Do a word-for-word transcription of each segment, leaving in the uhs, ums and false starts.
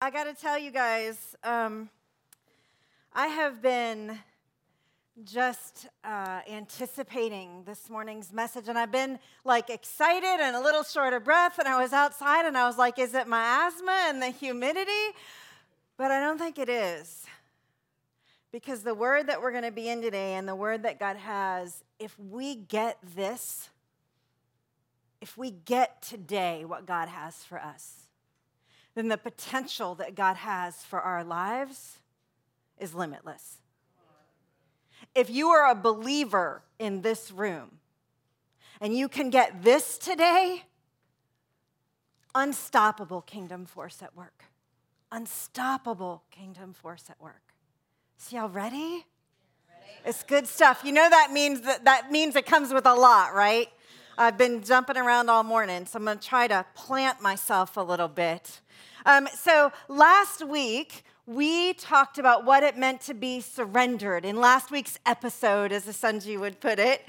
I got to tell you guys, um, I have been just uh, anticipating this morning's message, and I've been like excited and a little short of breath, and I was outside and I was like, is it my asthma and the humidity? But I don't think it is, because the word that we're going to be in today and the word that God has, if we get this, if we get today what God has for us, then the potential that God has for our lives is limitless. If you are a believer in this room and you can get this today, unstoppable kingdom force at work. Unstoppable kingdom force at work. So y'all ready? ready? It's good stuff. You know that means that, that means it comes with a lot, right? I've been jumping around all morning, so I'm going to try to plant myself a little bit. Um, so last week, we talked about what it meant to be surrendered. In last week's episode, as Asunji would put it,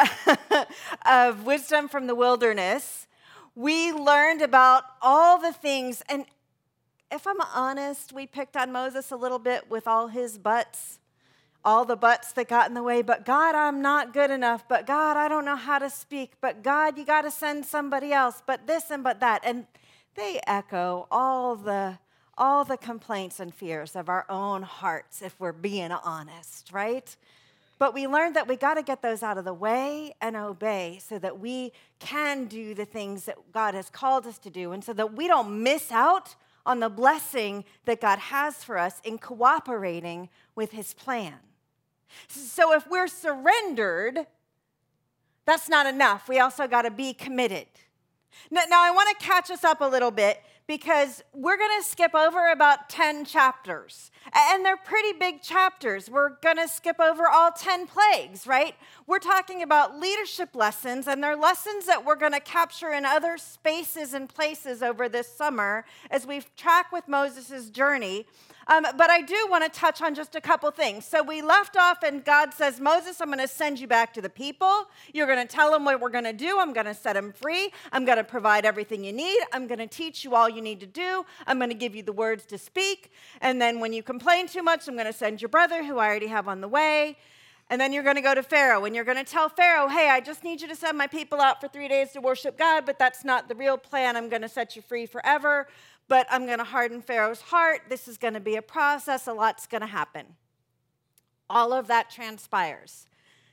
of Wisdom from the Wilderness, we learned about all the things. And if I'm honest, we picked on Moses a little bit with all his buts, all the buts that got in the way. But God, I'm not good enough. But God, I don't know how to speak. But God, you got to send somebody else. But this and but that. And they echo all the all the complaints and fears of our own hearts, if we're being honest, right? But we learned that we got to get those out of the way and obey so that we can do the things that God has called us to do, and so that we don't miss out on the blessing that God has for us in cooperating with his plan. So if we're surrendered, that's not enough. We also got to be committed. Now, now I want to catch us up a little bit, because we're going to skip over about ten chapters. And they're pretty big chapters. We're going to skip over all ten plagues, right? We're talking about leadership lessons, and they're lessons that we're going to capture in other spaces and places over this summer as we track with Moses' journey. Um, but I do want to touch on just a couple things. So we left off, and God says, Moses, I'm going to send you back to the people. You're going to tell them what we're going to do. I'm going to set them free. I'm going to provide everything you need. I'm going to teach you all you need to do. I'm going to give you the words to speak. And then when you complain too much, I'm going to send your brother, who I already have on the way. And then you're going to go to Pharaoh, and you're going to tell Pharaoh, hey, I just need you to send my people out for three days to worship God, but that's not the real plan. I'm going to set you free forever. But I'm going to harden Pharaoh's heart. This is going to be a process. A lot's going to happen. All of that transpires.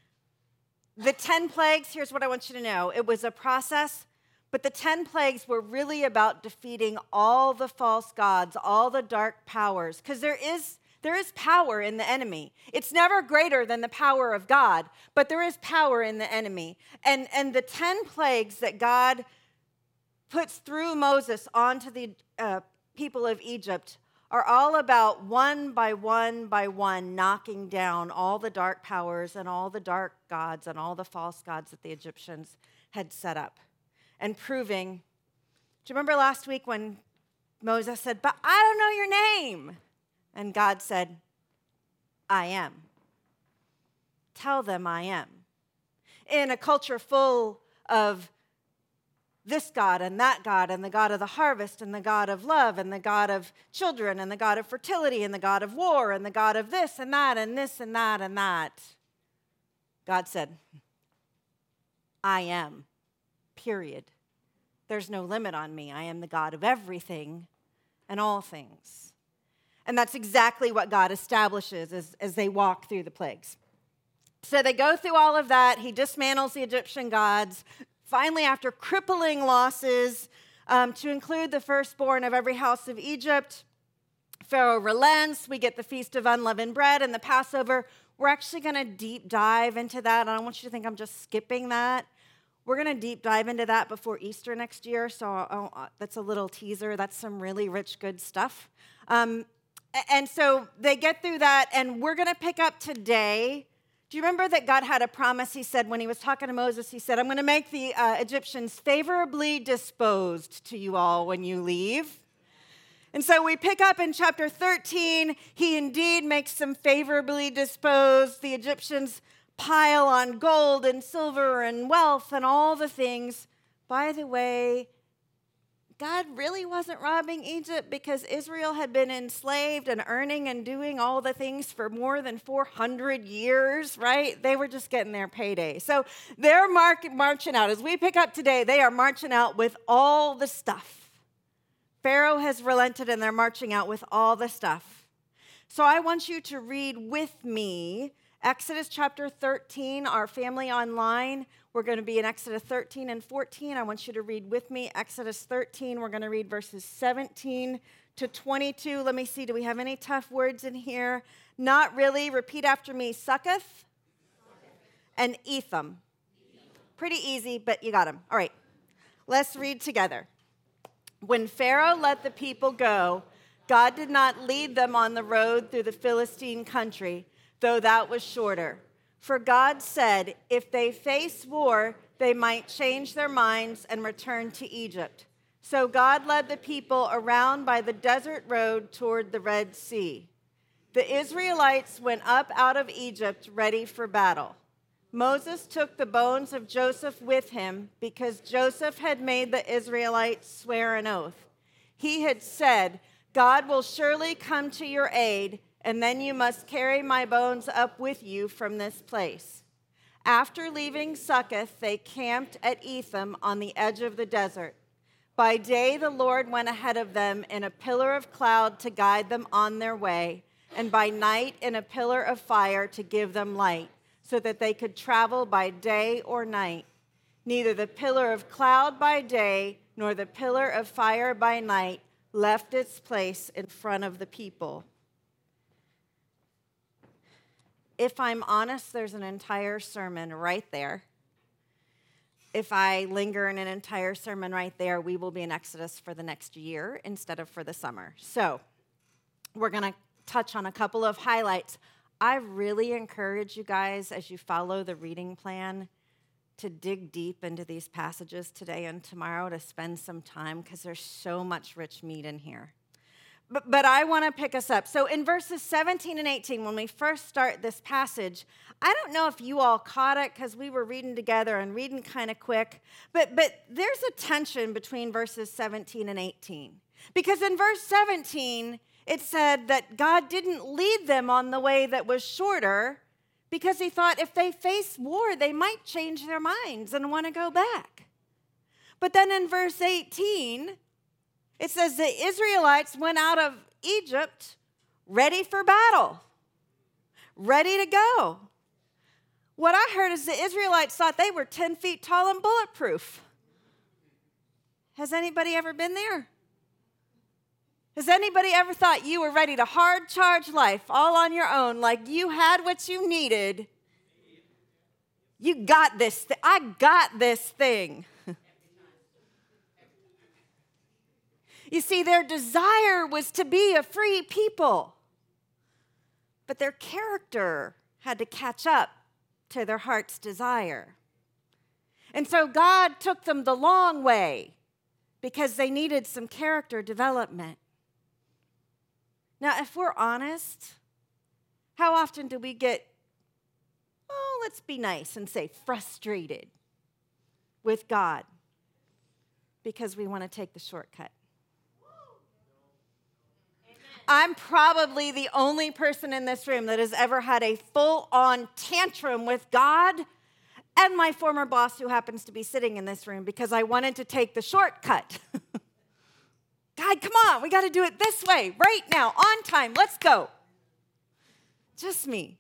The ten plagues, here's what I want you to know. It was a process, but the ten plagues were really about defeating all the false gods, all the dark powers, because there is, there is power in the enemy. It's never greater than the power of God, but there is power in the enemy. And, and the ten plagues that God puts through Moses onto the uh, people of Egypt are all about one by one by one knocking down all the dark powers and all the dark gods and all the false gods that the Egyptians had set up, and proving. Do you remember last week when Moses said, but I don't know your name? And God said, I am. Tell them I am. In a culture full of this God and that God and the God of the harvest and the God of love and the God of children and the God of fertility and the God of war and the God of this and that and this and that and that, God said, I am, period. There's no limit on me. I am the God of everything and all things. And that's exactly what God establishes as, as they walk through the plagues. So they go through all of that. He dismantles the Egyptian gods. Finally, after crippling losses, um, to include the firstborn of every house of Egypt, Pharaoh relents. We get the Feast of Unleavened Bread and the Passover. We're actually going to deep dive into that. I don't want you to think I'm just skipping that. We're going to deep dive into that before Easter next year, so oh, that's a little teaser. That's some really rich, good stuff. Um, and so they get through that, and we're going to pick up today. Do you remember that God had a promise? He said, when he was talking to Moses, he said, I'm going to make the uh, Egyptians favorably disposed to you all when you leave. And so we pick up in chapter thirteen. He indeed makes them favorably disposed. The Egyptians pile on gold and silver and wealth and all the things. By the way, God really wasn't robbing Egypt because Israel had been enslaved and earning and doing all the things for more than four hundred years, right? They were just getting their payday. So they're mark- marching out. As we pick up today, they are marching out with all the stuff. Pharaoh has relented and they're marching out with all the stuff. So I want you to read with me Exodus chapter thirteen, our family online. We're going to be in Exodus thirteen and fourteen. I want you to read with me Exodus thirteen. We're going to read verses seventeen to twenty-two. Let me see, do we have any tough words in here? Not really. Repeat after me. Succoth and Etham. Pretty easy, but you got them. All right, let's read together. When Pharaoh let the people go, God did not lead them on the road through the Philistine country, though that was shorter. For God said, if they face war, they might change their minds and return to Egypt. So God led the people around by the desert road toward the Red Sea. The Israelites went up out of Egypt ready for battle. Moses took the bones of Joseph with him because Joseph had made the Israelites swear an oath. He had said, God will surely come to your aid, and then you must carry my bones up with you from this place. After leaving Succoth, they camped at Etham on the edge of the desert. By day, the Lord went ahead of them in a pillar of cloud to guide them on their way, and by night in a pillar of fire to give them light, so that they could travel by day or night. Neither the pillar of cloud by day nor the pillar of fire by night left its place in front of the people. If I'm honest, there's an entire sermon right there. If I linger in an entire sermon right there, we will be in Exodus for the next year instead of for the summer. So we're going to touch on a couple of highlights. I really encourage you guys, as you follow the reading plan, to dig deep into these passages today and tomorrow, to spend some time, because there's so much rich meat in here. But, but I want to pick us up. So in verses seventeen and eighteen, when we first start this passage, I don't know if you all caught it because we were reading together and reading kind of quick, but, but there's a tension between verses seventeen and eighteen. Because in verse seventeen, it said that God didn't lead them on the way that was shorter because he thought if they face war, they might change their minds and want to go back. But then in verse eighteen, it says the Israelites went out of Egypt ready for battle, ready to go. What I heard is the Israelites thought they were ten feet tall and bulletproof. Has anybody ever been there? Has anybody ever thought you were ready to hard charge life all on your own, like you had what you needed? You got this. Th- I got this thing. You see, their desire was to be a free people, but their character had to catch up to their heart's desire. And so God took them the long way because they needed some character development. Now, if we're honest, how often do we get, oh, let's be nice and say frustrated with God because we want to take the shortcut? I'm probably the only person in this room that has ever had a full-on tantrum with God and my former boss who happens to be sitting in this room because I wanted to take the shortcut. God, come on, we got to do it this way, right now, on time, let's go. Just me.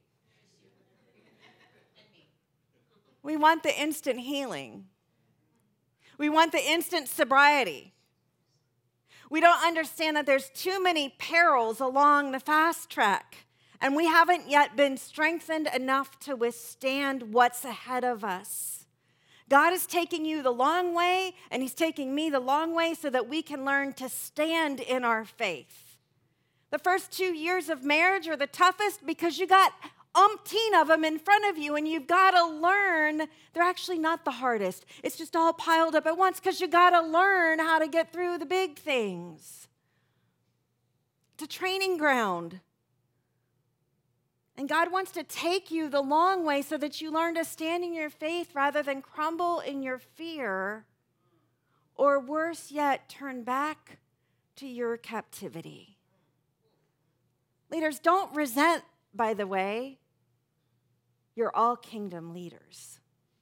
We want the instant healing. We want the instant sobriety. We don't understand that there's too many perils along the fast track, and we haven't yet been strengthened enough to withstand what's ahead of us. God is taking you the long way, and he's taking me the long way so that we can learn to stand in our faith. The first two years of marriage are the toughest because you got umpteen of them in front of you, and you've got to learn. They're actually not the hardest. It's just all piled up at once because you got to learn how to get through the big things. It's a training ground. And God wants to take you the long way so that you learn to stand in your faith rather than crumble in your fear or worse yet, turn back to your captivity. Leaders, don't resent, by the way, you're all kingdom leaders.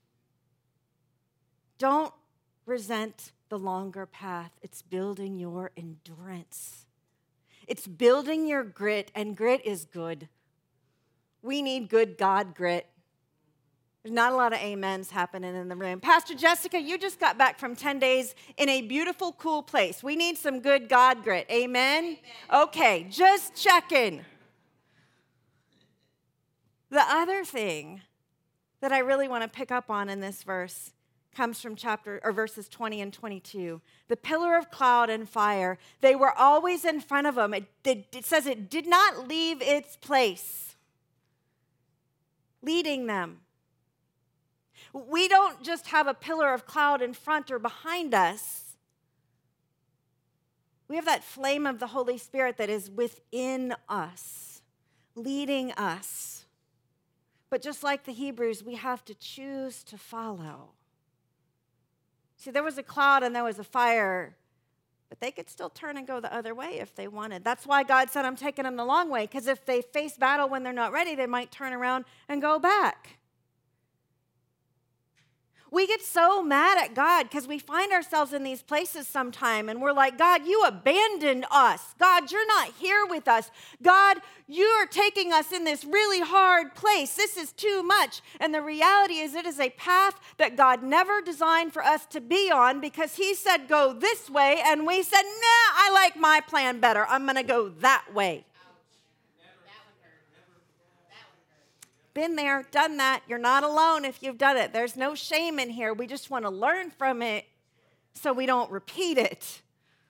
Don't resent the longer path. It's building your endurance. It's building your grit, and grit is good. We need good God grit. There's not a lot of amens happening in the room. Pastor Jessica, you just got back from ten days in a beautiful, cool place. We need some good God grit. Amen? Amen. Okay, just checking. The other thing that I really want to pick up on in this verse comes from chapter or verses twenty and twenty-two. The pillar of cloud and fire, they were always in front of them. It, it, it says it did not leave its place, leading them. We don't just have a pillar of cloud in front or behind us. We have that flame of the Holy Spirit that is within us, leading us. But just like the Hebrews, we have to choose to follow. See, there was a cloud and there was a fire, but they could still turn and go the other way if they wanted. That's why God said, I'm taking them the long way, because if they face battle when they're not ready, they might turn around and go back. We get so mad at God because we find ourselves in these places sometime and we're like, God, you abandoned us. God, you're not here with us. God, you are taking us in this really hard place. This is too much. And the reality is it is a path that God never designed for us to be on, because he said go this way and we said, nah, I like my plan better. I'm going to go that way. Been there, done that. You're not alone if you've done it. There's no shame in here. We just want to learn from it so we don't repeat it.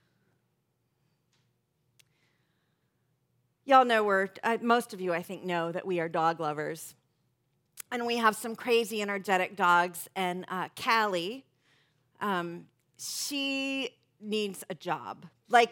Y'all know we're, uh, most of you I think know that we are dog lovers. And we have some crazy energetic dogs. And uh, Callie, um, she needs a job. Like,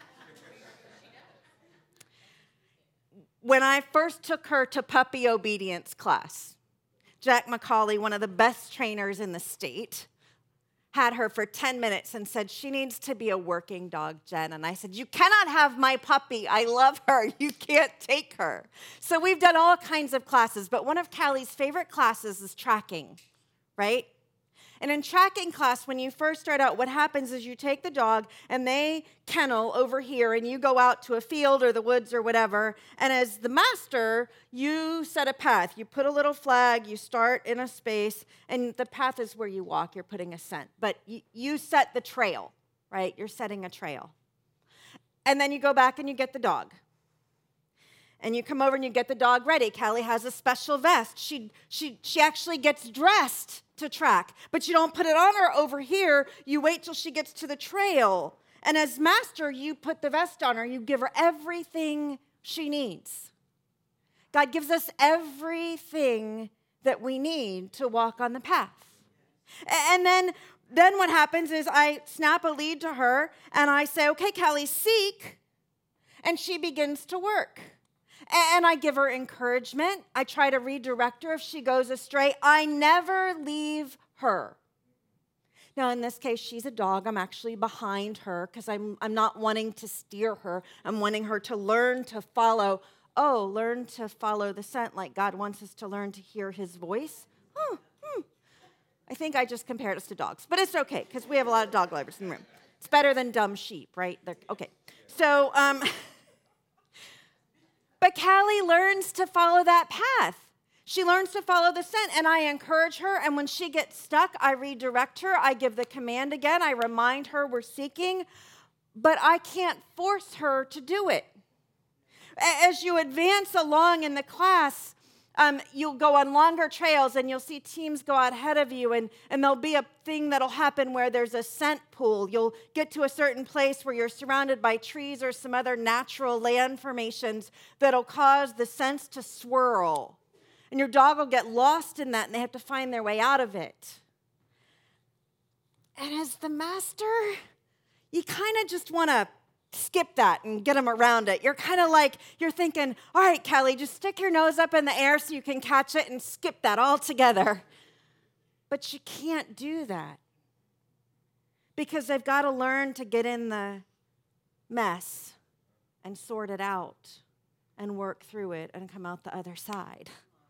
when I first took her to puppy obedience class, Jack McCauley, one of the best trainers in the state, had her for ten minutes and said, she needs to be a working dog, Jen. And I said, you cannot have my puppy. I love her. You can't take her. So we've done all kinds of classes, but one of Callie's favorite classes is tracking, right? And in tracking class, when you first start out, what happens is you take the dog and they kennel over here and you go out to a field or the woods or whatever. And as the master, you set a path. You put a little flag, you start in a space, and the path is where you walk. You're putting a scent. But you, you set the trail, right? You're setting a trail. And then you go back and you get the dog. And you come over and you get the dog ready. Callie has a special vest. She, she, she actually gets dressed to track, but you don't put it on her over here. You wait till she gets to the trail. And as master, you put the vest on her. You give her everything she needs. God gives us everything that we need to walk on the path. And then, then what happens is I snap a lead to her and I say, okay, Callie, seek. And she begins to work. And I give her encouragement. I try to redirect her if she goes astray. I never leave her. Now, in this case, she's a dog. I'm actually behind her because I'm, I'm not wanting to steer her. I'm wanting her to learn to follow. Oh, learn to follow the scent like God wants us to learn to hear his voice. Oh, hmm. I think I just compared us to dogs. But it's okay because we have a lot of dog lovers in the room. It's better than dumb sheep, right? They're, okay. So... um But Callie learns to follow that path. She learns to follow the scent, and I encourage her, and when she gets stuck, I redirect her. I give the command again. I remind her we're seeking, but I can't force her to do it. As you advance along in the class, um, you'll go on longer trails, and you'll see teams go out ahead of you, and, and there'll be a thing that'll happen where there's a scent pool. You'll get to a certain place where you're surrounded by trees or some other natural land formations that'll cause the scents to swirl. And your dog will get lost in that, and they have to find their way out of it. And as the master, you kind of just want to skip that and get them around it. You're kind of like, you're thinking, all right, Callie, just stick your nose up in the air so you can catch it and skip that altogether. But you can't do that because they've got to learn to get in the mess and sort it out and work through it and come out the other side.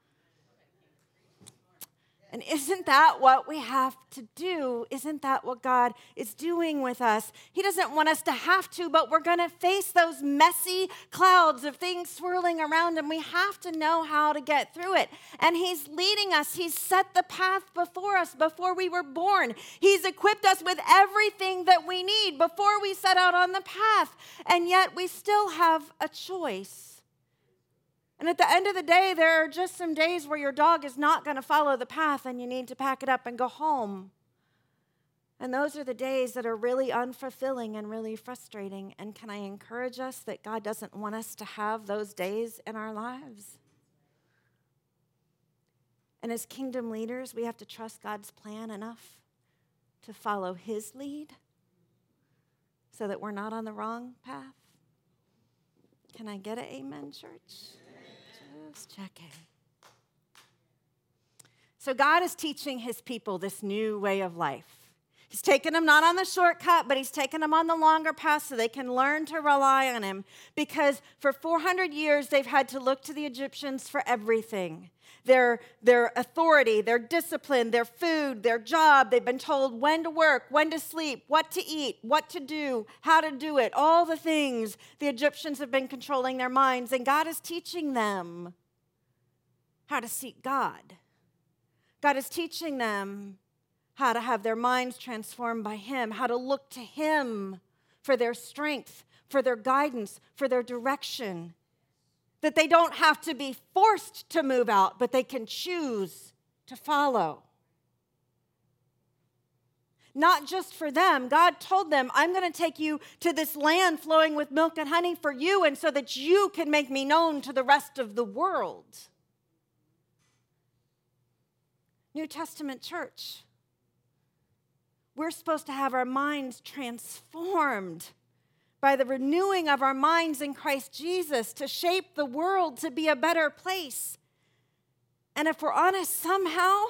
And isn't that what we have to do? Isn't that what God is doing with us? He doesn't want us to have to, but we're going to face those messy clouds of things swirling around, and we have to know how to get through it. And He's leading us. He's set the path before us before we were born. He's equipped us with everything that we need before we set out on the path. And yet we still have a choice. And at the end of the day, there are just some days where your dog is not going to follow the path and you need to pack it up and go home. And those are the days that are really unfulfilling and really frustrating. And can I encourage us that God doesn't want us to have those days in our lives? And as kingdom leaders, we have to trust God's plan enough to follow His lead so that we're not on the wrong path. Can I get an amen, church? Just checking. So God is teaching His people this new way of life. He's taken them not on the shortcut, but He's taken them on the longer path so they can learn to rely on Him. Because for four hundred years, they've had to look to the Egyptians for everything. Their, their authority, their discipline, their food, their job. They've been told when to work, when to sleep, what to eat, what to do, how to do it. All the things the Egyptians have been controlling their minds. And God is teaching them how to seek God. God is teaching them how to have their minds transformed by Him, how to look to Him for their strength, for their guidance, for their direction. That they don't have to be forced to move out, but they can choose to follow. Not just for them. God told them, I'm going to take you to this land flowing with milk and honey for you, and so that you can make me known to the rest of the world. New Testament church, we're supposed to have our minds transformed by the renewing of our minds in Christ Jesus to shape the world to be a better place. And if we're honest, somehow,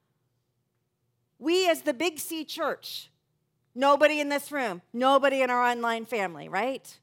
we as the Big C church, nobody in this room, nobody in our online family, right?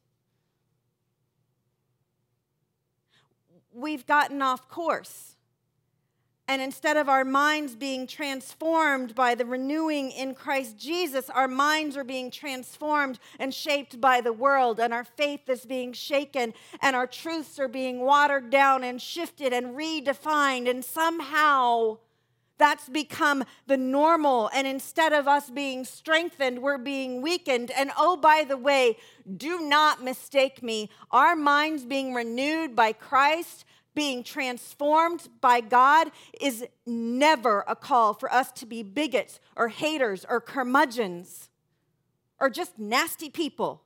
We've gotten off course. And instead of our minds being transformed by the renewing in Christ Jesus, our minds are being transformed and shaped by the world, and our faith is being shaken, and our truths are being watered down and shifted and redefined, and somehow that's become the normal, and instead of us being strengthened, we're being weakened. And oh, by the way, do not mistake me, our minds being renewed by Christ, being transformed by God, is never a call for us to be bigots or haters or curmudgeons or just nasty people.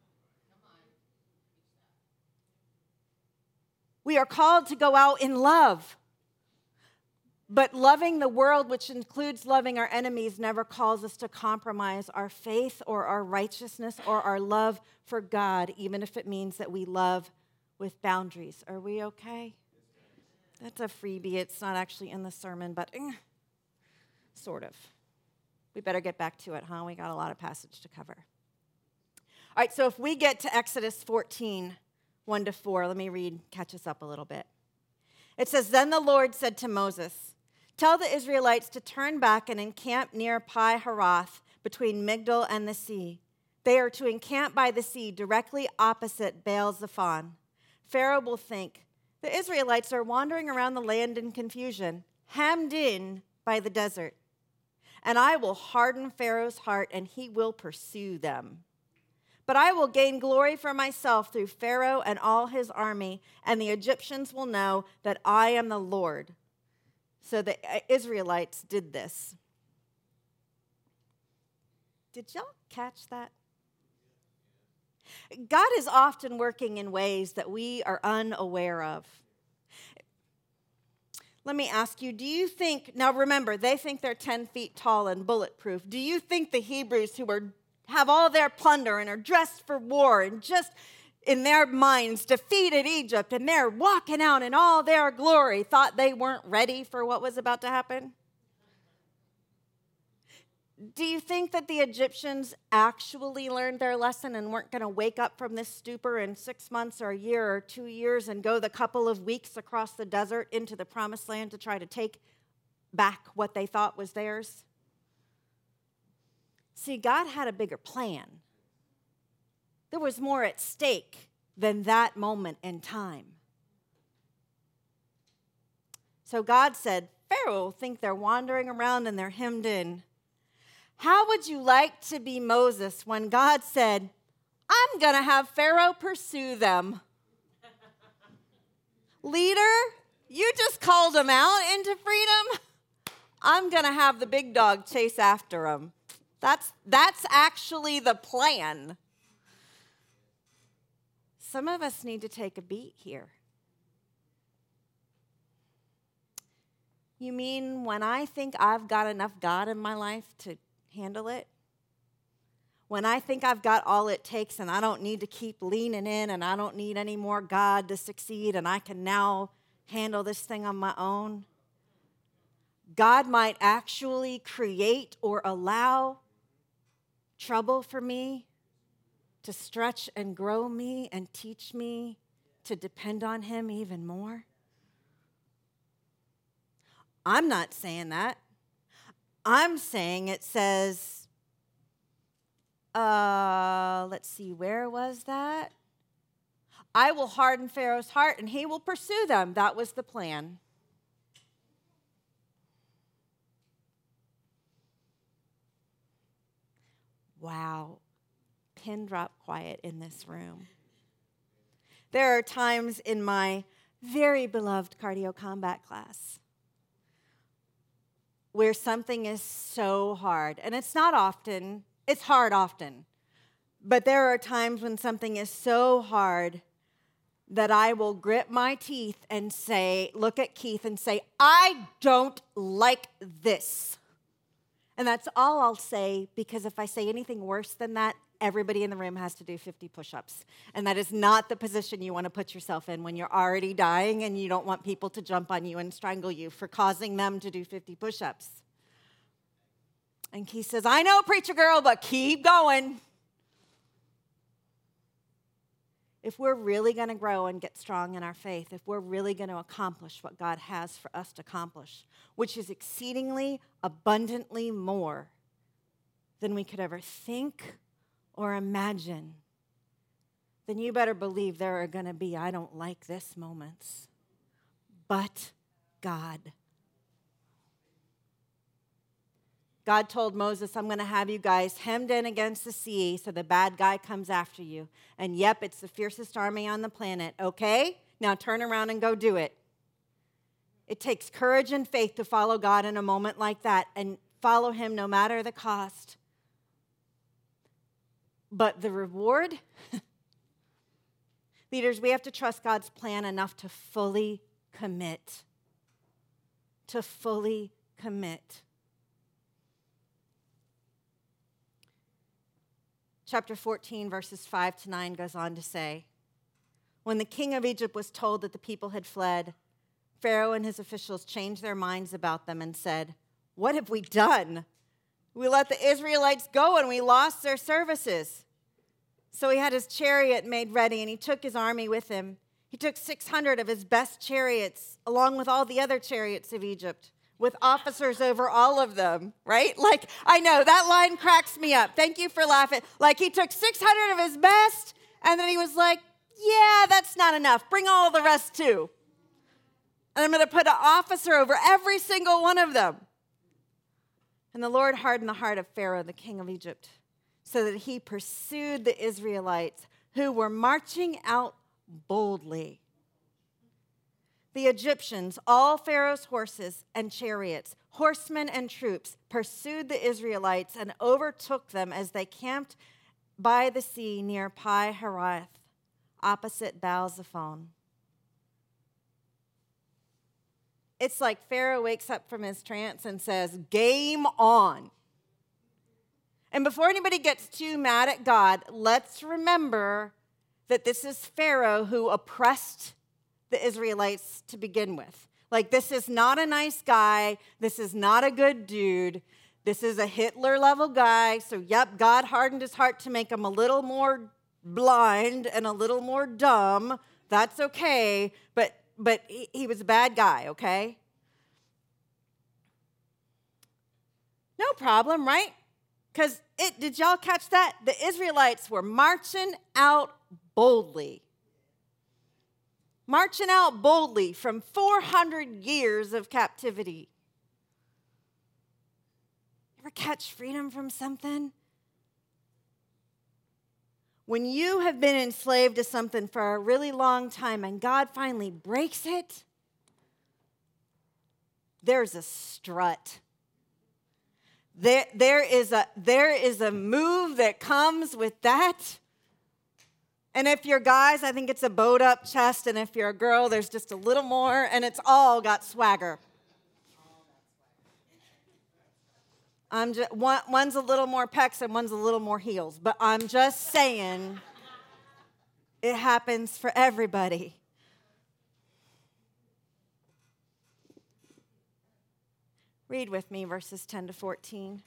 We are called to go out in love. But loving the world, which includes loving our enemies, never calls us to compromise our faith or our righteousness or our love for God, even if it means that we love with boundaries. Are we okay? That's a freebie. It's not actually in the sermon, but eh, sort of. We better get back to it, huh? We got a lot of passage to cover. All right, so if we get to Exodus fourteen, one to four, let me read, catch us up a little bit. It says, Then the Lord said to Moses, Tell the Israelites to turn back and encamp near Pi-haroth between Migdol and the sea. They are to encamp by the sea directly opposite Baal-zephon. Pharaoh will think, the Israelites are wandering around the land in confusion, hemmed in by the desert. And I will harden Pharaoh's heart, and he will pursue them. But I will gain glory for myself through Pharaoh and all his army, and the Egyptians will know that I am the Lord. So the Israelites did this. Did y'all catch that? God is often working in ways that we are unaware of. Let me ask you, do you think, now remember, they think they're ten feet tall and bulletproof. Do you think the Hebrews who are, have all their plunder and are dressed for war and just in their minds defeated Egypt and they're walking out in all their glory thought they weren't ready for what was about to happen? Do you think that the Egyptians actually learned their lesson and weren't going to wake up from this stupor in six months or a year or two years and go the couple of weeks across the desert into the promised land to try to take back what they thought was theirs? See, God had a bigger plan. There was more at stake than that moment in time. So God said, Pharaoh will think they're wandering around and they're hemmed in. How would you like to be Moses when God said, I'm going to have Pharaoh pursue them? Leader, you just called them out into freedom. I'm going to have the big dog chase after them. That's, that's actually the plan. Some of us need to take a beat here. You mean when I think I've got enough God in my life to handle it? When I think I've got all it takes and I don't need to keep leaning in and I don't need any more God to succeed and I can now handle this thing on my own? God might actually create or allow trouble for me to stretch and grow me and teach me to depend on him even more. I'm not saying that. I'm saying it says, uh, let's see, where was that? I will harden Pharaoh's heart and he will pursue them. That was the plan. Wow. Pin drop quiet in this room. There are times in my very beloved cardio combat class where something is so hard, and it's not often, it's hard often, but there are times when something is so hard that I will grit my teeth and say, look at Keith and say, I don't like this. And that's all I'll say, because if I say anything worse than that, everybody in the room has to do fifty push-ups. And that is not the position you want to put yourself in when you're already dying and you don't want people to jump on you and strangle you for causing them to do fifty push-ups. And Keith says, I know, preacher girl, but keep going. If we're really going to grow and get strong in our faith, if we're really going to accomplish what God has for us to accomplish, which is exceedingly abundantly more than we could ever think or imagine, then you better believe there are going to be, I don't like this moments. But God. God told Moses, I'm going to have you guys hemmed in against the sea so the bad guy comes after you. And yep, it's the fiercest army on the planet. Okay? Now turn around and go do it. It takes courage and faith to follow God in a moment like that and follow him no matter the cost. But the reward? Leaders, we have to trust God's plan enough to fully commit. To fully commit. Chapter fourteen, verses five to nine goes on to say, when the king of Egypt was told that the people had fled, Pharaoh and his officials changed their minds about them and said, what have we done? We let the Israelites go and we lost their services. So he had his chariot made ready and he took his army with him. He took six hundred of his best chariots along with all the other chariots of Egypt, with officers over all of them, right? Like, I know, that line cracks me up. Thank you for laughing. Like, he took six hundred of his best, and then he was like, yeah, that's not enough. Bring all the rest too. And I'm going to put an officer over every single one of them. And the Lord hardened the heart of Pharaoh, the king of Egypt, so that he pursued the Israelites who were marching out boldly. The Egyptians, all Pharaoh's horses and chariots, horsemen and troops, pursued the Israelites and overtook them as they camped by the sea near Pi-hahiroth, opposite Baal-zephon. It's like Pharaoh wakes up from his trance and says, game on. And before anybody gets too mad at God, let's remember that this is Pharaoh who oppressed the Israelites to begin with. Like, this is not a nice guy. This is not a good dude. This is a Hitler level guy. So, yep, God hardened his heart to make him a little more blind and a little more dumb. That's okay. But, but he, he was a bad guy, okay? No problem, right? Because it did y'all catch that? The Israelites were marching out boldly. Marching out boldly from four hundred years of captivity. Ever catch freedom from something? When you have been enslaved to something for a really long time and God finally breaks it, there's a strut. There, there, is a, there is a move that comes with that. And if you're guys, I think it's a bowed up chest. And if you're a girl, there's just a little more. And it's all got swagger. I'm just, one, one's a little more pecs and one's a little more heels. But I'm just saying, it happens for everybody. Read with me verses ten to fourteen.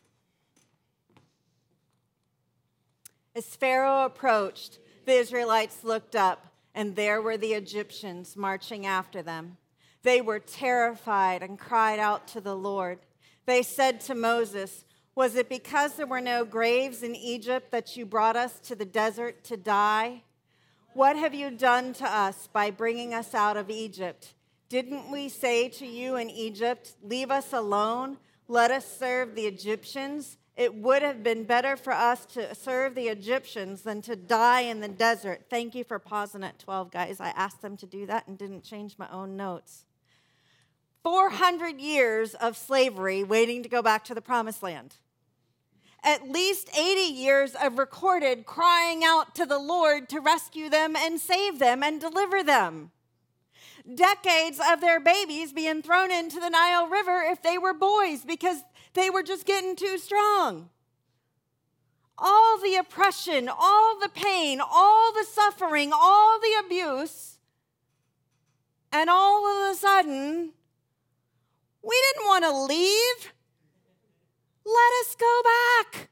As Pharaoh approached, the Israelites looked up, and there were the Egyptians marching after them. They were terrified and cried out to the Lord. They said to Moses, "Was it because there were no graves in Egypt that you brought us to the desert to die? What have you done to us by bringing us out of Egypt? Didn't we say to you in Egypt, 'Leave us alone, let us serve the Egyptians'? It would have been better for us to serve the Egyptians than to die in the desert." Thank you for pausing at twelve, guys. I asked them to do that and didn't change my own notes. four hundred years of slavery waiting to go back to the promised land. At least eighty years of recorded crying out to the Lord to rescue them and save them and deliver them. Decades of their babies being thrown into the Nile River if they were boys because they were just getting too strong. All the oppression, all the pain, all the suffering, all the abuse, and all of a sudden, we didn't want to leave. Let us go back.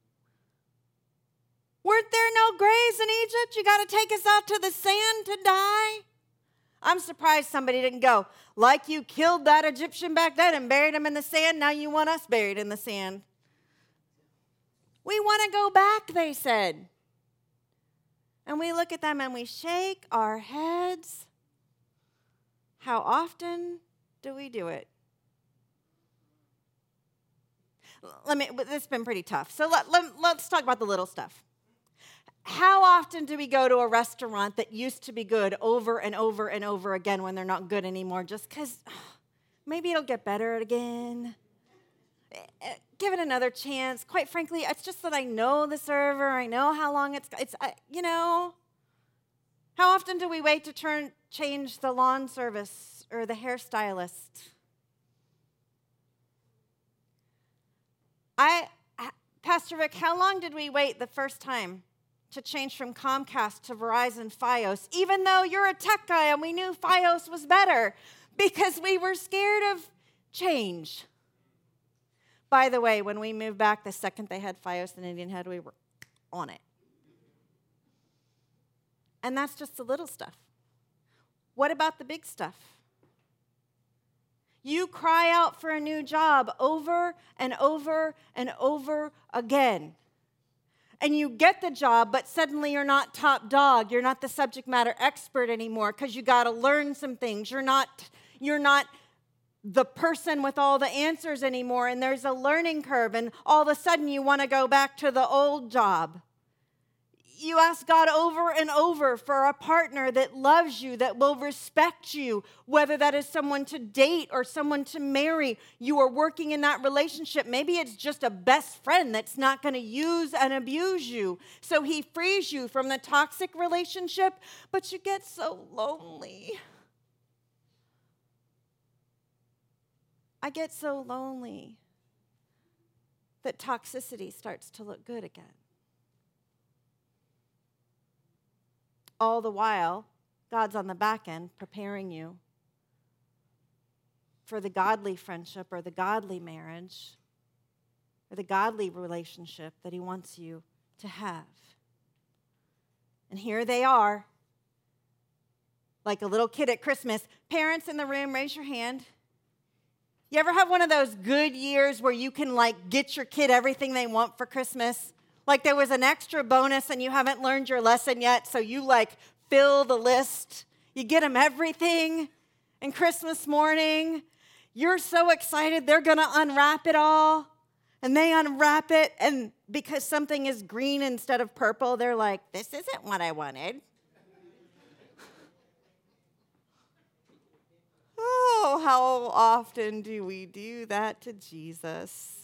Weren't there no graves in Egypt? You got to take us out to the sand to die? I'm surprised somebody didn't go, like you killed that Egyptian back then and buried him in the sand, now you want us buried in the sand. We want to go back, they said. And we look at them and we shake our heads. How often do we do it? Let me, this has been pretty tough. So let, let, let's talk about the little stuff. How often do we go to a restaurant that used to be good over and over and over again when they're not good anymore just because oh, maybe it'll get better again? Give it another chance. Quite frankly, it's just that I know the server. I know how long it's, it's uh, you know. How often do we wait to turn, change the lawn service or the hairstylist? I, Pastor Rick, how long did we wait the first time to change from Comcast to Verizon Fios, even though you're a tech guy and we knew Fios was better because we were scared of change? By the way, when we moved back, the second they had Fios in Indian Head, we were on it. And that's just the little stuff. What about the big stuff? You cry out for a new job over and over and over again. And you get the job, but suddenly you're not top dog. You're not the subject matter expert anymore because you got to learn some things. You're not, you're not the person with all the answers anymore, and there's a learning curve, and all of a sudden you want to go back to the old job. You ask God over and over for a partner that loves you, that will respect you, whether that is someone to date or someone to marry. You are working in that relationship. Maybe it's just a best friend that's not going to use and abuse you. So he frees you from the toxic relationship, but you get so lonely. I get so lonely that toxicity starts to look good again. All the while, God's on the back end preparing you for the godly friendship or the godly marriage or the godly relationship that he wants you to have. And here they are, like a little kid at Christmas. Parents in the room, raise your hand. You ever have one of those good years where you can like get your kid everything they want for Christmas? Like there was an extra bonus and you haven't learned your lesson yet, so you like fill the list. You get them everything. And Christmas morning, you're so excited they're going to unwrap it all. And they unwrap it, and because something is green instead of purple, they're like, this isn't what I wanted. Oh, how often do we do that to Jesus?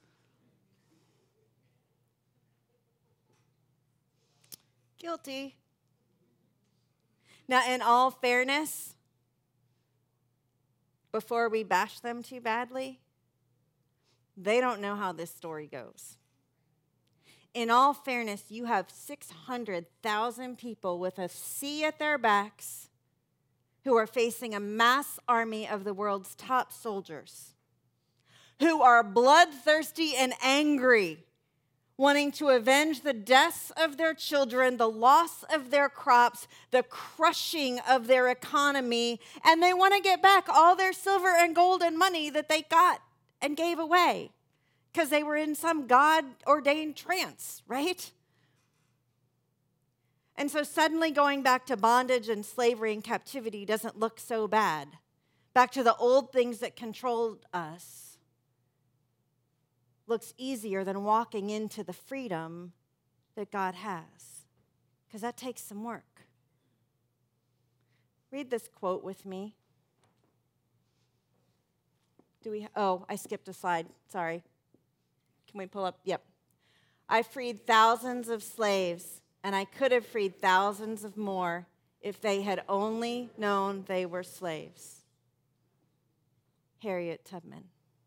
Guilty. Now, in all fairness, before we bash them too badly, they don't know how this story goes. In all fairness, you have six hundred thousand people with a sea at their backs who are facing a mass army of the world's top soldiers, who are bloodthirsty and angry, wanting to avenge the deaths of their children, the loss of their crops, the crushing of their economy, and they want to get back all their silver and gold and money that they got and gave away because they were in some God-ordained trance, right? And so suddenly going back to bondage and slavery and captivity doesn't look so bad. Back to the old things that controlled us looks easier than walking into the freedom that God has, because that takes some work. Read this quote with me. Do we? Oh, I skipped a slide. Sorry. Can we pull up? Yep. I freed thousands of slaves, and I could have freed thousands of more if they had only known they were slaves. Harriet Tubman.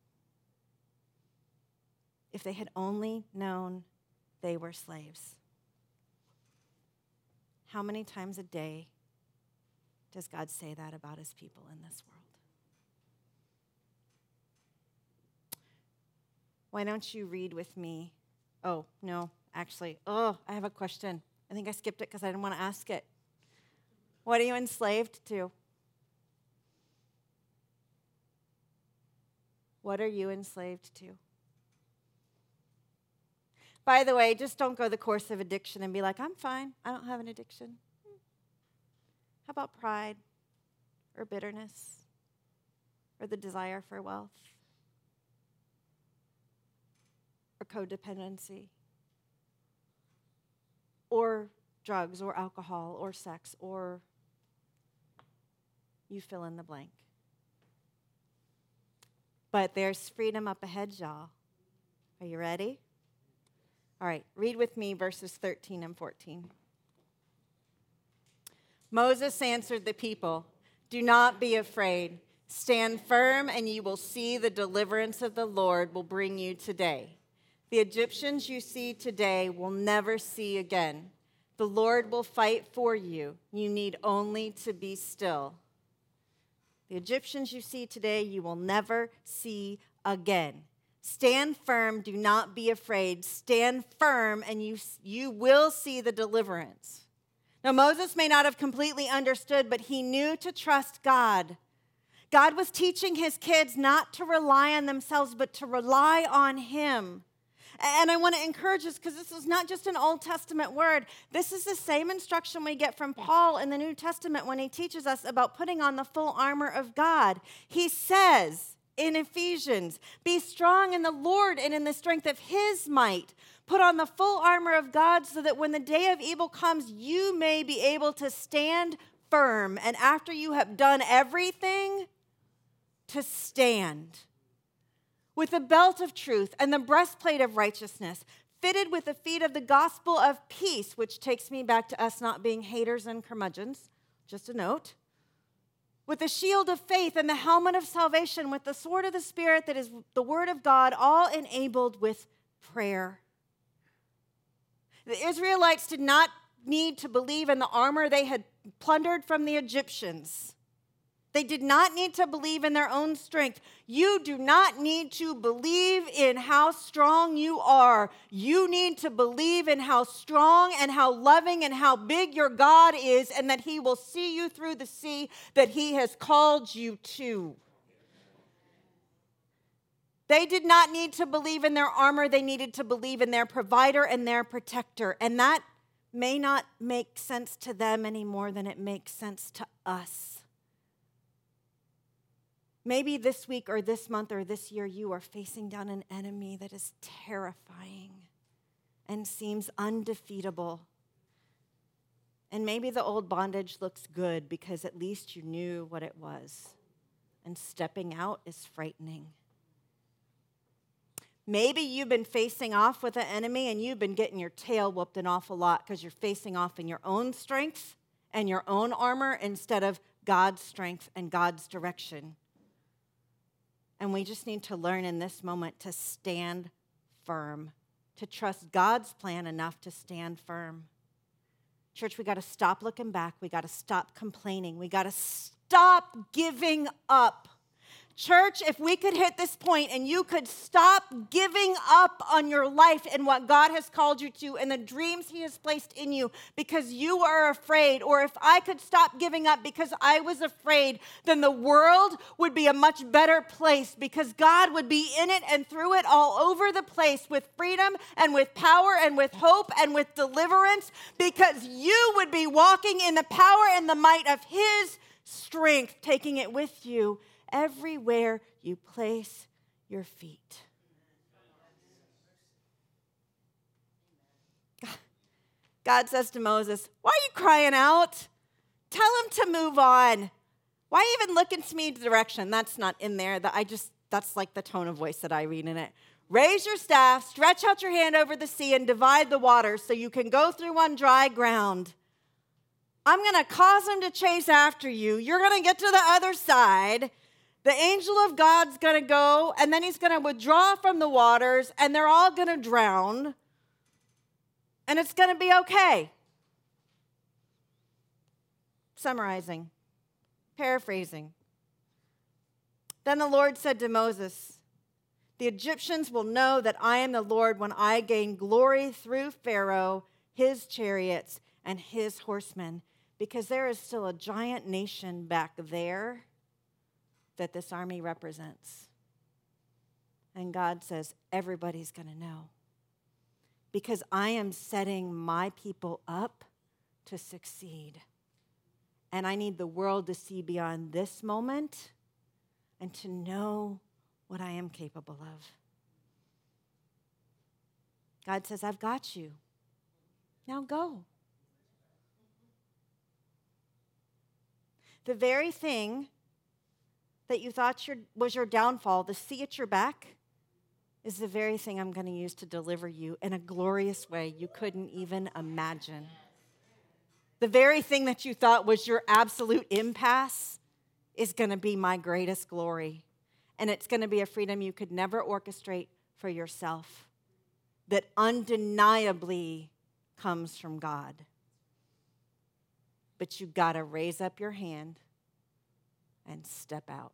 If they had only known they were slaves. How many times a day does God say that about his people in this world? Why don't you read with me? Oh, no, actually. Oh, I have a question. I think I skipped it because I didn't want to ask it. What are you enslaved to? What are you enslaved to? By the way, just don't go the course of addiction and be like, I'm fine. I don't have an addiction. How about pride or bitterness or the desire for wealth or codependency or drugs or alcohol or sex or you fill in the blank. But there's freedom up ahead, y'all. Are you ready? All right, read with me verses thirteen and fourteen. Moses answered the people, "Do not be afraid. Stand firm, and you will see the deliverance of the Lord will bring you today. The Egyptians you see today will never see again. The Lord will fight for you. You need only to be still. The Egyptians you see today, you will never see again. Stand firm, do not be afraid. Stand firm, and you, you will see the deliverance." Now, Moses may not have completely understood, but he knew to trust God. God was teaching his kids not to rely on themselves, but to rely on him. And I want to encourage us, because this is not just an Old Testament word. This is the same instruction we get from Paul in the New Testament when he teaches us about putting on the full armor of God. He says in Ephesians, "Be strong in the Lord and in the strength of his might. Put on the full armor of God so that when the day of evil comes, you may be able to stand firm. And after you have done everything, to stand. With the belt of truth and the breastplate of righteousness, fitted with the feet of the gospel of peace," which takes me back to us not being haters and curmudgeons. Just a note. "With the shield of faith and the helmet of salvation, with the sword of the Spirit that is the word of God, all enabled with prayer." The Israelites did not need to believe in the armor they had plundered from the Egyptians. They did not need to believe in their own strength. You do not need to believe in how strong you are. You need to believe in how strong and how loving and how big your God is, and that he will see you through the sea that he has called you to. They did not need to believe in their armor. They needed to believe in their provider and their protector. And that may not make sense to them any more than it makes sense to us. Maybe this week or this month or this year you are facing down an enemy that is terrifying and seems undefeatable. And maybe the old bondage looks good because at least you knew what it was. And stepping out is frightening. Maybe you've been facing off with an enemy and you've been getting your tail whooped an awful lot because you're facing off in your own strength and your own armor instead of God's strength and God's direction. And we just need to learn in this moment to stand firm, to trust God's plan enough to stand firm. Church, we got to stop looking back. We got to stop complaining. We got to stop giving up. Church, if we could hit this point and you could stop giving up on your life and what God has called you to and the dreams he has placed in you because you are afraid, or if I could stop giving up because I was afraid, then the world would be a much better place because God would be in it and through it all over the place with freedom and with power and with hope and with deliverance because you would be walking in the power and the might of his strength, taking it with you everywhere you place your feet. God says to Moses, why are you crying out? Tell him to move on. Why even look in me direction? That's not in there. That I just that's like the tone of voice that I read in it. Raise your staff, stretch out your hand over the sea, and divide the waters so you can go through on dry ground. I'm going to cause him to chase after you. You're going to get to the other side. The angel of God's going to go, and then he's going to withdraw from the waters, and they're all going to drown, and it's going to be okay. Summarizing, paraphrasing. Then the Lord said to Moses, the Egyptians will know that I am the Lord when I gain glory through Pharaoh, his chariots, and his horsemen, because there is still a giant nation back there that this army represents. And God says, everybody's going to know. Because I am setting my people up to succeed. And I need the world to see beyond this moment and to know what I am capable of. God says, I've got you. Now go. The very thing that you thought your, was your downfall, the sea at your back, is the very thing I'm going to use to deliver you in a glorious way you couldn't even imagine. The very thing that you thought was your absolute impasse is going to be my greatest glory. And it's going to be a freedom you could never orchestrate for yourself that undeniably comes from God. But you got to raise up your hand and step out.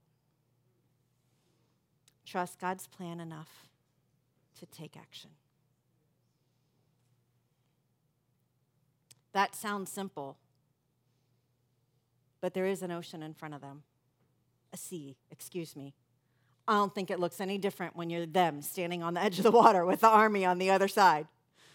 Trust God's plan enough to take action. That sounds simple, but there is an ocean in front of them. A sea, excuse me. I don't think it looks any different when you're them standing on the edge of the water with the army on the other side.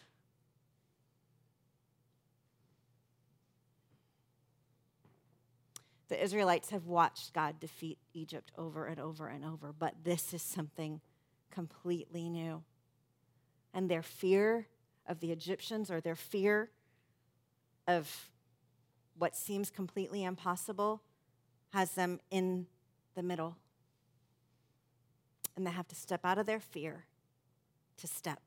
The Israelites have watched God defeat Egypt over and over and over, but this is something completely new. And their fear of the Egyptians, or their fear of what seems completely impossible, has them in the middle. And they have to step out of their fear to step.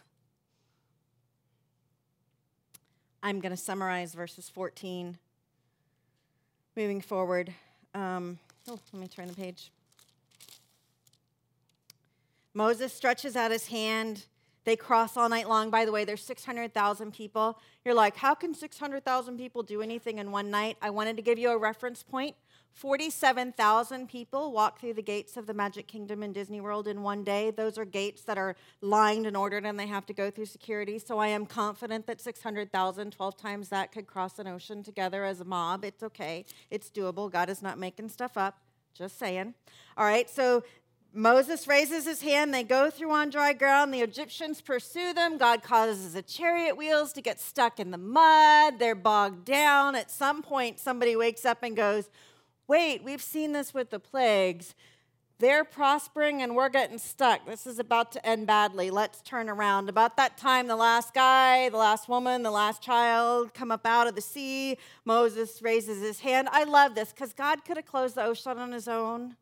I'm going to summarize verses fourteen. Moving forward, um, oh, let me turn the page. Moses stretches out his hand. They cross all night long. By the way, there's six hundred thousand people. You're like, how can six hundred thousand people do anything in one night? I wanted to give you a reference point. forty-seven thousand people walk through the gates of the Magic Kingdom in Disney World in one day. Those are gates that are lined and ordered, and they have to go through security. So I am confident that six hundred thousand, twelve times that, could cross an ocean together as a mob. It's okay. It's doable. God is not making stuff up. Just saying. All right, so Moses raises his hand. They go through on dry ground. The Egyptians pursue them. God causes the chariot wheels to get stuck in the mud. They're bogged down. At some point, somebody wakes up and goes, wait, we've seen this with the plagues. They're prospering and we're getting stuck. This is about to end badly. Let's turn around. About that time, the last guy, the last woman, the last child come up out of the sea. Moses raises his hand. I love this because God could have closed the ocean on his own.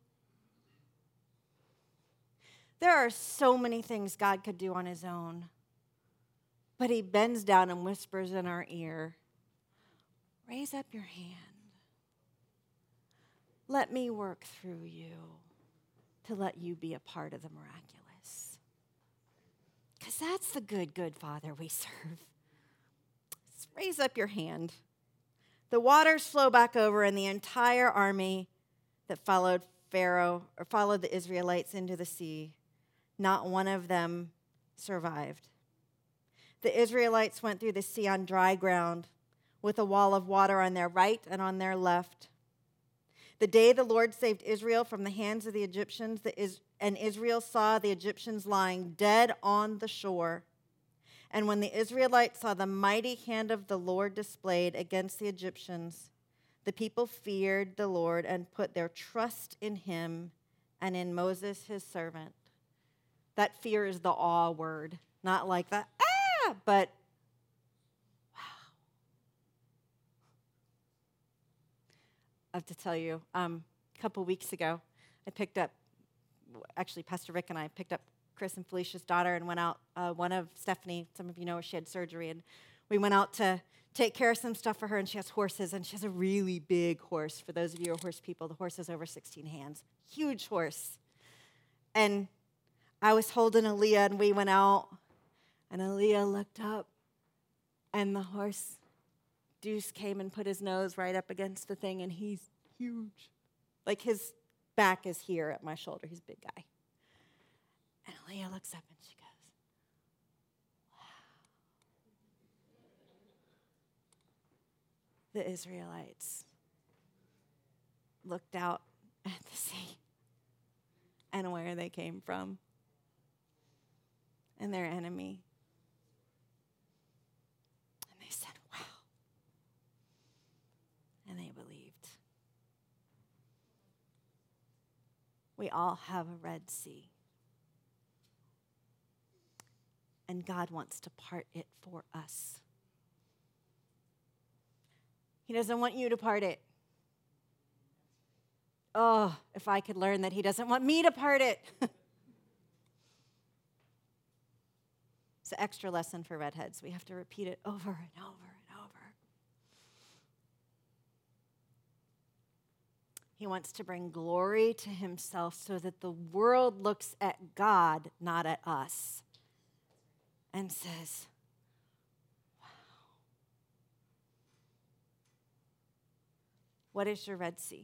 There are so many things God could do on his own. But he bends down and whispers in our ear, raise up your hand. Let me work through you to let you be a part of the miraculous. Because that's the good, good Father we serve. Just raise up your hand. The waters flow back over, and the entire army that followed Pharaoh or followed the Israelites into the sea, not one of them survived. The Israelites went through the sea on dry ground with a wall of water on their right and on their left. The day the Lord saved Israel from the hands of the Egyptians, the Is- and Israel saw the Egyptians lying dead on the shore. And when the Israelites saw the mighty hand of the Lord displayed against the Egyptians, the people feared the Lord and put their trust in him and in Moses, his servant. That fear is the awe word, not like the ah, but wow. I have to tell you, um, a couple weeks ago, I picked up, actually Pastor Rick and I picked up Chris and Felicia's daughter and went out, uh, one of Stephanie, some of you know her, she had surgery, and we went out to take care of some stuff for her, and she has horses, and she has a really big horse. For those of you who are horse people, the horse is over sixteen hands. Huge horse. And I was holding Aaliyah, and we went out, and Aaliyah looked up, and the horse, Deuce, came and put his nose right up against the thing, and he's huge. Like, his back is here at my shoulder. He's a big guy. And Aaliyah looks up, and she goes, wow. The Israelites looked out at the sea and where they came from and their enemy. And they said, wow. And they believed. We all have a Red Sea. And God wants to part it for us. He doesn't want you to part it. Oh, if I could learn that he doesn't want me to part it. It's an extra lesson for redheads. We have to repeat it over and over and over. He wants to bring glory to himself so that the world looks at God, not at us, and says, wow. What is your Red Sea?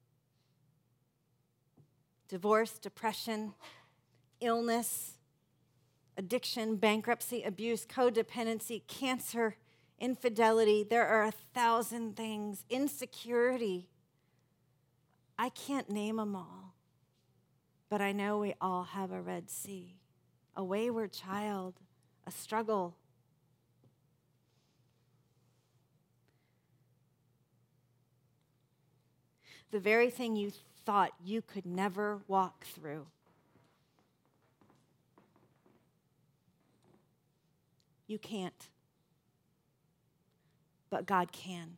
Divorce, depression, illness, addiction, bankruptcy, abuse, codependency, cancer, infidelity. There are a thousand things. Insecurity. I can't name them all, but I know we all have a Red Sea, a wayward child, a struggle. The very thing you thought you could never walk through. You can't. But God can.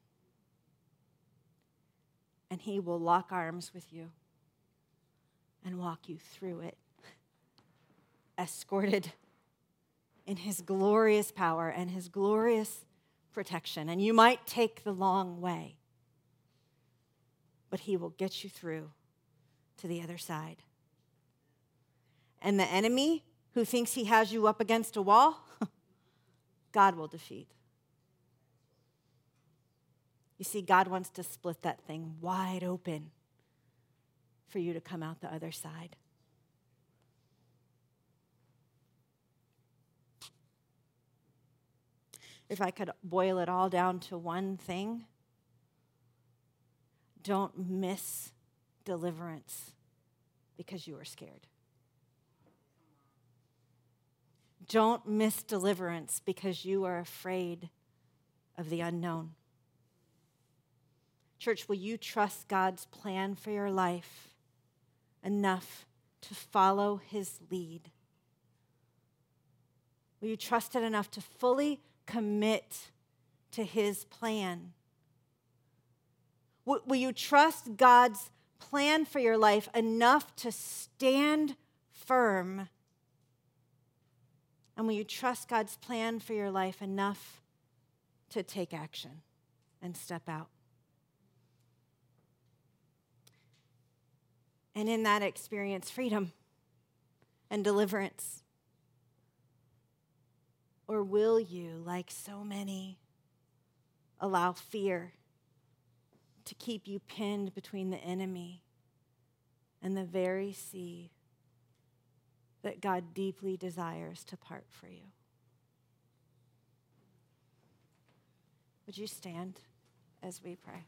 And he will lock arms with you and walk you through it, escorted in his glorious power and his glorious protection. And you might take the long way, but he will get you through to the other side. And the enemy who thinks he has you up against a wall, God will defeat. You see, God wants to split that thing wide open for you to come out the other side. If I could boil it all down to one thing, don't miss deliverance because you are scared. Don't miss deliverance because you are afraid of the unknown. Church, will you trust God's plan for your life enough to follow his lead? Will you trust it enough to fully commit to his plan? Will, will you trust God's plan for your life enough to stand firm? And will you trust God's plan for your life enough to take action and step out? And in that experience, freedom and deliverance. Or will you, like so many, allow fear to keep you pinned between the enemy and the very sea that God deeply desires to part for you? Would you stand as we pray?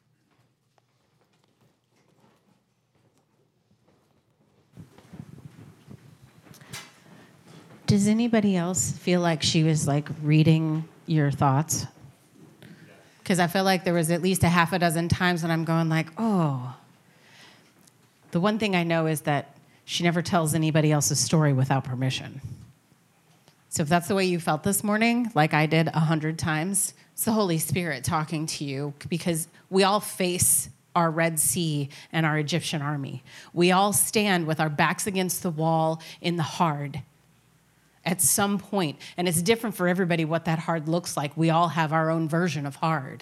Does anybody else feel like she was like reading your thoughts? Because I feel like there was at least a half a dozen times when I'm going like, oh. The one thing I know is that she never tells anybody else's story without permission. So if that's the way you felt this morning, like I did a hundred times, it's the Holy Spirit talking to you, because we all face our Red Sea and our Egyptian army. We all stand with our backs against the wall in the hard at some point. And it's different for everybody what that hard looks like. We all have our own version of hard.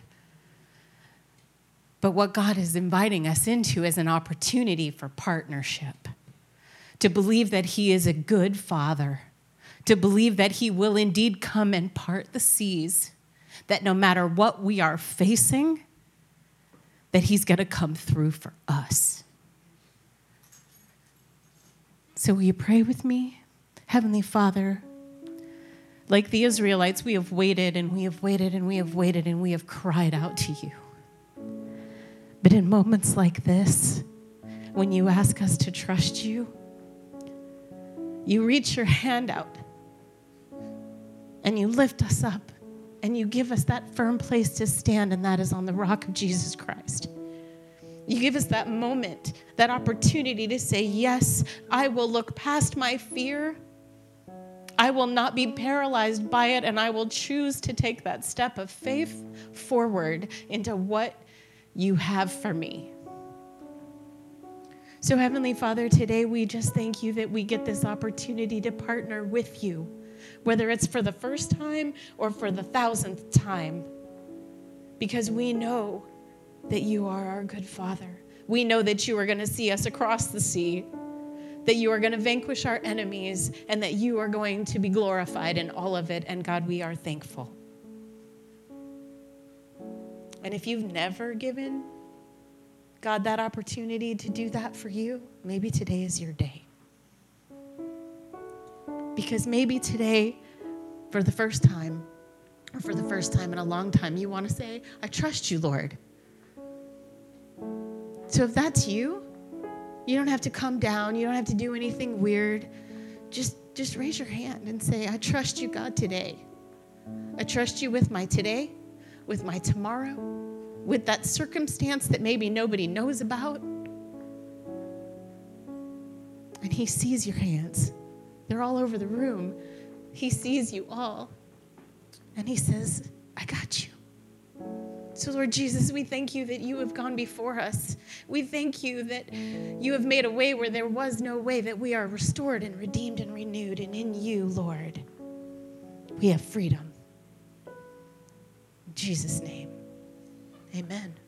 But what God is inviting us into is an opportunity for partnership, to believe that he is a good father, to believe that he will indeed come and part the seas, that no matter what we are facing, that he's going to come through for us. So will you pray with me? Heavenly Father, like the Israelites, we have waited and we have waited and we have waited and we have cried out to you. But in moments like this, when you ask us to trust you, you reach your hand out and you lift us up and you give us that firm place to stand, and that is on the rock of Jesus Christ. You give us that moment, that opportunity to say, yes, I will look past my fear. I will not be paralyzed by it, and I will choose to take that step of faith forward into what you have for me. So Heavenly Father, today we just thank you that we get this opportunity to partner with you, whether it's for the first time or for the thousandth time, because we know that you are our good Father. We know that you are going to see us across the sea, that you are going to vanquish our enemies, and that you are going to be glorified in all of it. And God, we are thankful. And if you've never given God that opportunity to do that for you, maybe today is your day. Because maybe today, for the first time, or for the first time in a long time, you want to say, I trust you, Lord. So if that's you, you don't have to come down. You don't have to do anything weird. Just, just raise your hand and say, I trust you, God, today. I trust you with my today, with my tomorrow, with that circumstance that maybe nobody knows about. And he sees your hands. They're all over the room. He sees you all. And he says, I got you. So, Lord Jesus, we thank you that you have gone before us. We thank you that you have made a way where there was no way, that we are restored and redeemed and renewed. And in you, Lord, we have freedom. In Jesus' name, amen.